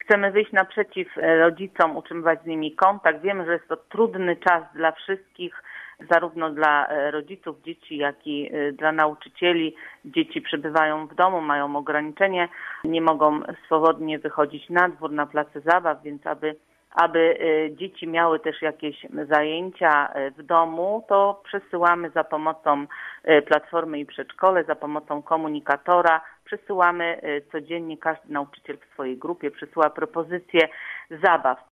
Chcemy wyjść naprzeciw rodzicom, utrzymywać z nimi kontakt. Wiemy, że jest to trudny czas dla wszystkich, zarówno dla rodziców dzieci, jak i dla nauczycieli. Dzieci przebywają w domu, mają ograniczenie, nie mogą swobodnie wychodzić na dwór, na place zabaw, więc aby dzieci miały też jakieś zajęcia w domu, to przesyłamy za pomocą Platformy i Przedszkole, za pomocą komunikatora, przesyłamy codziennie, każdy nauczyciel w swojej grupie przesyła propozycje zabaw.